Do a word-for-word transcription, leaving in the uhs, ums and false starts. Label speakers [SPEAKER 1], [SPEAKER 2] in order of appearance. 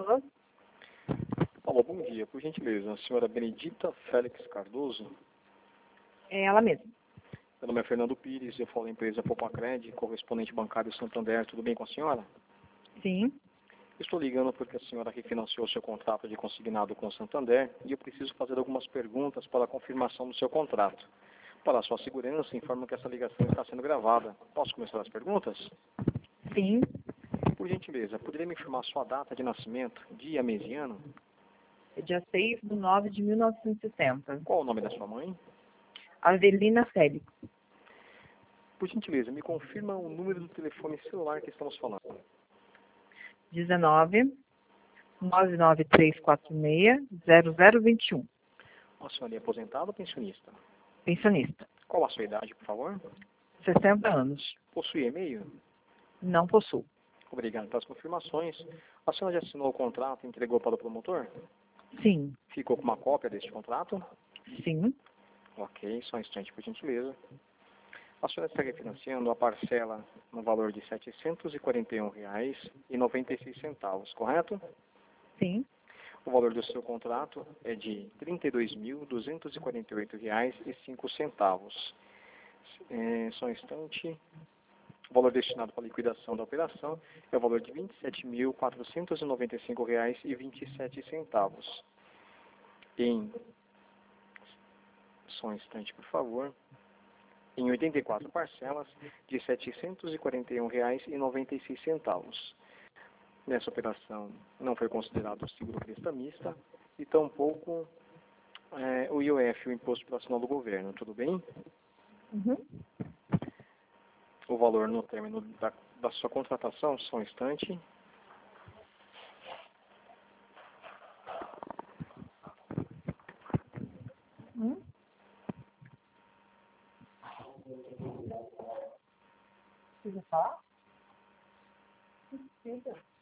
[SPEAKER 1] pessoa.
[SPEAKER 2] Alô, bom dia. Por gentileza, a senhora Benedita Félix Cardoso?
[SPEAKER 1] É ela mesma.
[SPEAKER 2] Meu nome é Fernando Pires, eu falo da empresa Popacred, correspondente bancário Santander. Tudo bem com a senhora?
[SPEAKER 1] Sim.
[SPEAKER 2] Estou ligando porque a senhora refinanciou seu contrato de consignado com o Santander e eu preciso fazer algumas perguntas para a confirmação do seu contrato. Para a sua segurança, informo que essa ligação está sendo gravada. Posso começar as perguntas?
[SPEAKER 1] Sim.
[SPEAKER 2] Por gentileza, poderia me informar sua data de nascimento, dia, mês e ano?
[SPEAKER 1] É dia seis de nove de mil novecentos e sessenta.
[SPEAKER 2] Qual o nome da sua mãe?
[SPEAKER 1] Avelina Félix.
[SPEAKER 2] Por gentileza, me confirma o número do telefone celular que estamos falando.
[SPEAKER 1] dezenove, nove nove três quatro seis, zero zero dois um.
[SPEAKER 2] A senhora é aposentada ou pensionista?
[SPEAKER 1] Pensionista.
[SPEAKER 2] Qual a sua idade, por favor?
[SPEAKER 1] sessenta anos.
[SPEAKER 2] Possui e-mail?
[SPEAKER 1] Não possuo.
[SPEAKER 2] Obrigado pelas confirmações. A senhora já assinou o contrato e entregou para o promotor?
[SPEAKER 1] Sim.
[SPEAKER 2] Ficou com uma cópia deste contrato?
[SPEAKER 1] Sim.
[SPEAKER 2] Ok, só um instante, por gentileza. A senhora está refinanciando a parcela no valor de setecentos e quarenta e um reais e noventa e seis centavos, correto?
[SPEAKER 1] Sim.
[SPEAKER 2] O valor do seu contrato é de trinta e dois mil duzentos e quarenta e oito reais e cinco centavos. É, só um instante. O valor destinado para a liquidação da operação é o valor de vinte e sete mil quatrocentos e noventa e cinco reais e vinte e sete centavos. Em só um instante, por favor. Em oitenta e quatro parcelas de setecentos e quarenta e um reais e noventa e seis centavos. Nessa operação não foi considerado o seguro prestamista e tampouco é, o I O F, o Imposto Nacional do Governo, tudo bem?
[SPEAKER 1] Uhum.
[SPEAKER 2] O valor no término da, da sua contratação, só um instante.
[SPEAKER 1] Hum? Precisa falar? Precisa.